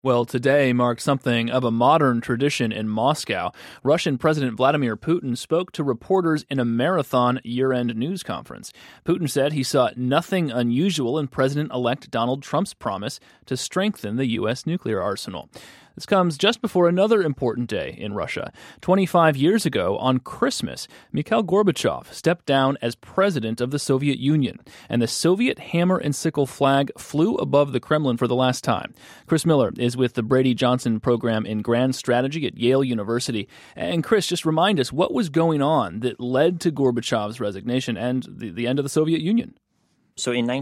Well, today marked something of a modern tradition in Moscow. Russian President Vladimir Putin spoke to reporters in a marathon year-end news conference. Putin said he saw nothing unusual in President-elect Donald Trump's promise to strengthen the U.S. nuclear arsenal. This comes just before another important day in Russia. 25 years ago, on Christmas, Mikhail Gorbachev stepped down as president of the Soviet Union, and the Soviet hammer and sickle flag flew above the Kremlin for the last time. Chris Miller is with the Brady Johnson program in Grand Strategy at Yale University. And Chris, just remind us, what was going on that led to Gorbachev's resignation and the end of the Soviet Union? So in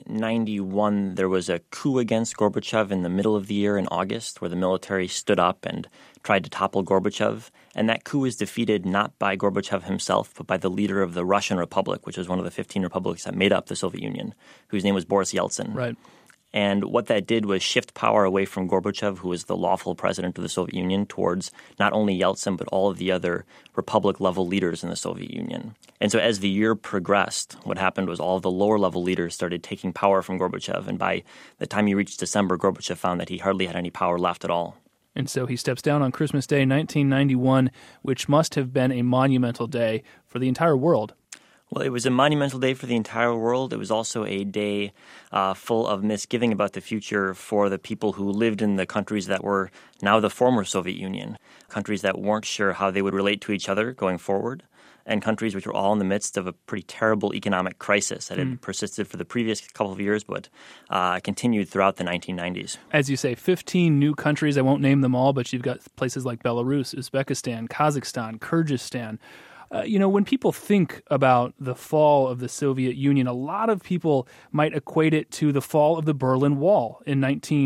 1991, there was a coup against Gorbachev in the middle of the year in August, where the military stood up and tried to topple Gorbachev. And that coup was defeated not by Gorbachev himself, but by the leader of the Russian Republic, which was one of the 15 republics that made up the Soviet Union, whose name was Boris Yeltsin. Right. And what that did was shift power away from Gorbachev, who was the lawful president of the Soviet Union, towards not only Yeltsin, but all of the other republic-level leaders in the Soviet Union. And so as the year progressed, what happened was all of the lower-level leaders started taking power from Gorbachev. And by the time he reached December, Gorbachev found that he hardly had any power left at all. And so he steps down on Christmas Day, 1991, which must have been a monumental day for the entire world. Well, it was a monumental day for the entire world. It was also a day full of misgiving about the future for the people who lived in the countries that were now the former Soviet Union, countries that weren't sure how they would relate to each other going forward, and countries which were all in the midst of a pretty terrible economic crisis that had persisted for the previous couple of years but continued throughout the 1990s. As you say, 15 new countries. I won't name them all, but you've got places like Belarus, Uzbekistan, Kazakhstan, Kyrgyzstan. When people think about the fall of the Soviet Union, a lot of people might equate it to the fall of the Berlin Wall in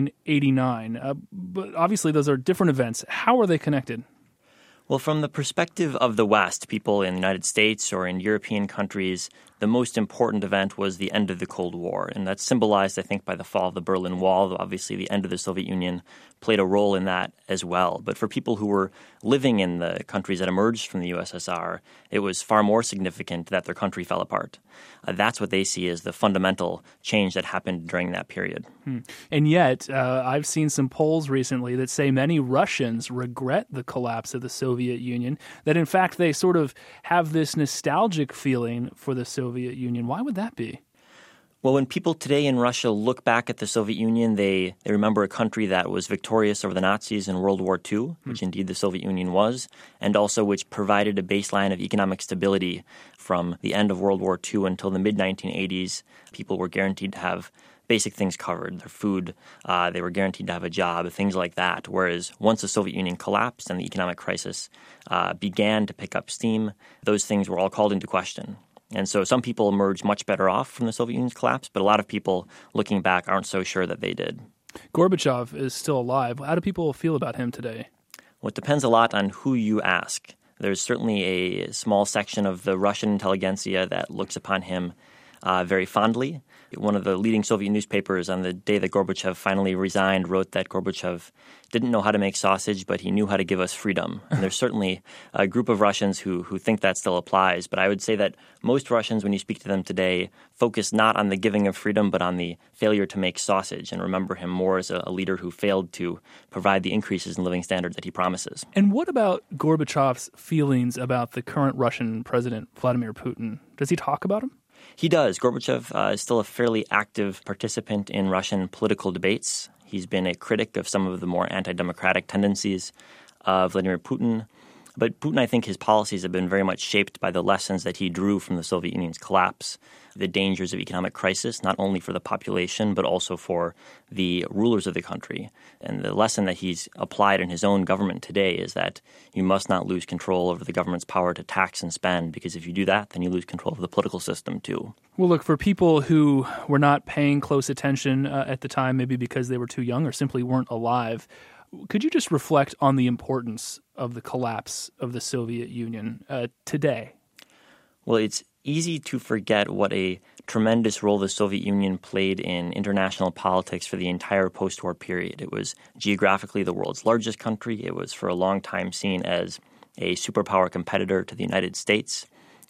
1989. But obviously, those are different events. How are they connected? Well, from the perspective of the West, people in the United States or in European countries, the most important event was the end of the Cold War. And that's symbolized, I think, by the fall of the Berlin Wall. Obviously, the end of the Soviet Union played a role in that as well. But for people who were living in the countries that emerged from the USSR, it was far more significant that their country fell apart. That's what they see as the fundamental change that happened during that period. And yet, I've seen some polls recently that say many Russians regret the collapse of the Soviet Union, that in fact they sort of have this nostalgic feeling for the Soviet Union. Why would that be? Well, when people today in Russia look back at the Soviet Union, they remember a country that was victorious over the Nazis in World War II, which indeed the Soviet Union was, and also which provided a baseline of economic stability from the end of World War II until the mid-1980s. People were guaranteed to have basic things covered, their food, they were guaranteed to have a job, things like that. Whereas once the Soviet Union collapsed and the economic crisis began to pick up steam, those things were all called into question. And so some people emerged much better off from the Soviet Union's collapse, but a lot of people looking back aren't so sure that they did. Gorbachev is still alive. How do people feel about him today? Well, it depends a lot on who you ask. There's certainly a small section of the Russian intelligentsia that looks upon him very fondly. One of the leading Soviet newspapers on the day that Gorbachev finally resigned wrote that Gorbachev didn't know how to make sausage, but he knew how to give us freedom. And there's certainly a group of Russians who think that still applies. But I would say that most Russians, when you speak to them today, focus not on the giving of freedom, but on the failure to make sausage and remember him more as a leader who failed to provide the increases in living standards that he promises. And what about Gorbachev's feelings about the current Russian president, Vladimir Putin? Does he talk about him? He does. Gorbachev is still a fairly active participant in Russian political debates. He's been a critic of some of the more anti-democratic tendencies of Vladimir Putin. But Putin, I think his policies have been very much shaped by the lessons that he drew from the Soviet Union's collapse, the dangers of economic crisis, not only for the population, but also for the rulers of the country. And the lesson that he's applied in his own government today is that you must not lose control over the government's power to tax and spend, because if you do that, then you lose control of the political system too. Well, look, for people who were not paying close attention at the time, maybe because they were too young or simply weren't alive, could you just reflect on the importance of the collapse of the Soviet Union today? Well, it's easy to forget what a tremendous role the Soviet Union played in international politics for the entire post-war period. It was geographically the world's largest country. It was for a long time seen as a superpower competitor to the United States.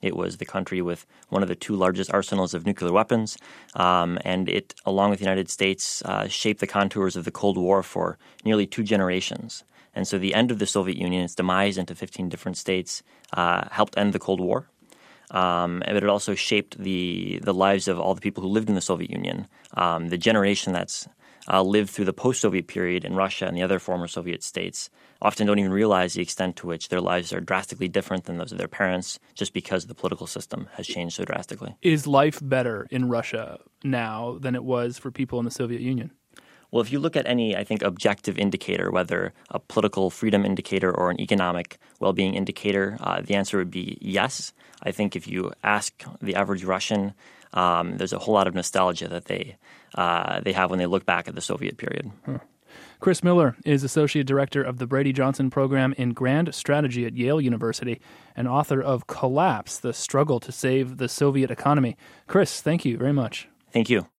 It was the country with one of the two largest arsenals of nuclear weapons, and it, along with the United States, shaped the contours of the Cold War for nearly 2 generations. And so the end of the Soviet Union, its demise into 15 different states, helped end the Cold War. But it also shaped the lives of all the people who lived in the Soviet Union. The generation that's lived through the post-Soviet period in Russia and the other former Soviet states often don't even realize the extent to which their lives are drastically different than those of their parents just because the political system has changed so drastically. Is life better in Russia now than it was for people in the Soviet Union? Well, if you look at any, I think, objective indicator, whether a political freedom indicator or an economic well-being indicator, the answer would be yes. I think if you ask the average Russian, there's a whole lot of nostalgia that they have when they look back at the Soviet period. Chris Miller is Associate Director of the Brady Johnson Program in Grand Strategy at Yale University and author of Collapse, The Struggle to Save the Soviet Economy. Chris, thank you very much. Thank you.